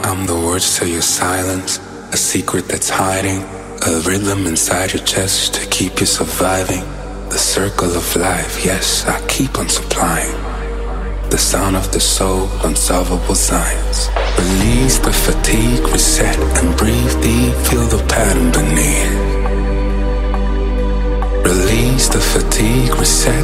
I'm the words to your silence, a secret that's hiding, a rhythm inside your chest to keep you surviving. The circle of life, yes, I keep on supplying. The sound of the soul, unsolvable science. Release the fatigue, reset and breathe deep, feel the pattern beneath. Release the fatigue, reset